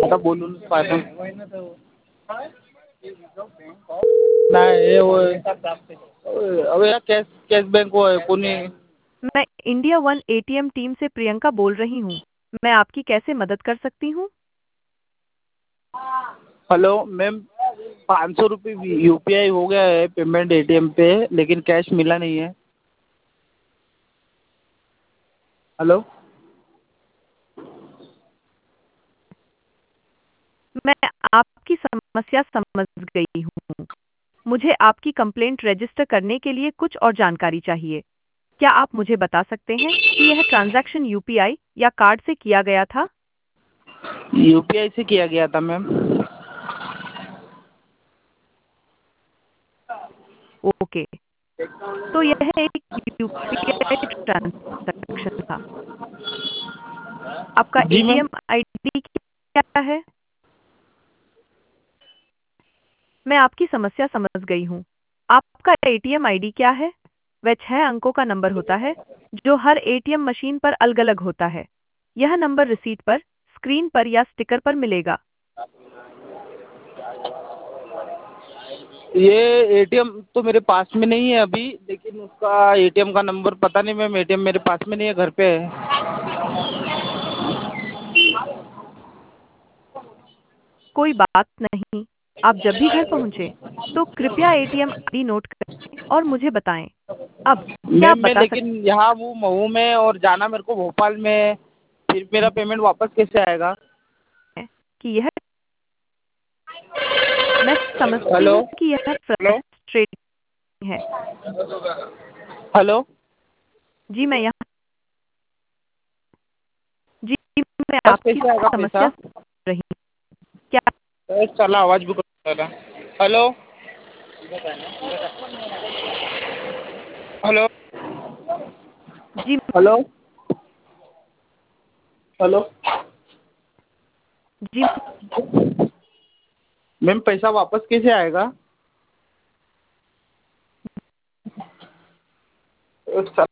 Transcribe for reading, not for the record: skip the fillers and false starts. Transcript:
आता बोलून पाहतो. नाही अबे कॅश बैंक वो है कोणी. मैं इंडिया वन एटीएम टीम से प्रियंका बोल रही हूँ. मैं आपकी कैसे मदद कर सकती हूँ? हेलो मैम, 500 रुपये UPI हो गया है पेमेंट ATM पे, लेकिन कैश मिला नहीं है. हेलो. मैं आपकी समस्या समझ गई हूँ. मुझे आपकी कंप्लेंट रजिस्टर करने के लिए कुछ और जानकारी चाहिए. क्या आप मुझे बता सकते हैं कि यह ट्रांजैक्शन यूपीआई या कार्ड से किया गया था? UPI से किया गया था मैम. ओके, तो यह एक यूपीआई ट्रांजैक्शन था. आपका जी मैम. एटीएम आईडी क्या है? मैं आपकी समस्या समझ गई हूँ. आपका एटीएम आईडी क्या है? वह 6 अंकों का नंबर होता है जो हर एटीएम मशीन पर अलग-अलग होता है. यह नंबर रिसीट पर, स्क्रीन पर या स्टिकर पर मिलेगा. ये ATM तो मेरे पास में नहीं है अभी, लेकिन उसका ATM का नंबर पता नहीं मैम. ATM मेरे पास में नहीं है, घर पे है. कोई बात नहीं. आप जब भी घर पहुंचे तो कृपया एटीएम आईडी नोट करें और मुझे बताएं. अब क्या आप मैम मैं बता लेकिन यहाँ वो मऊ में और जाना मेरे को भोपाल में, फिर मेरा पेमेंट वापस कैसे आएगा? सकते हैं कि यह मैं समझती हेलो. हूँ कि यह हेलो. फ्रस्ट्रेटिंग है. हेलो. जी मैं यहाँ जी मैं वापस आपकी कैसे आएगा पैसा? समस्या समझ रही हूँ. क्या चला आवाज भी कर रहा. हेलो. हेलो. जी हेलो. हेलो. जी मैम पैसा वापस कैसे आएगा?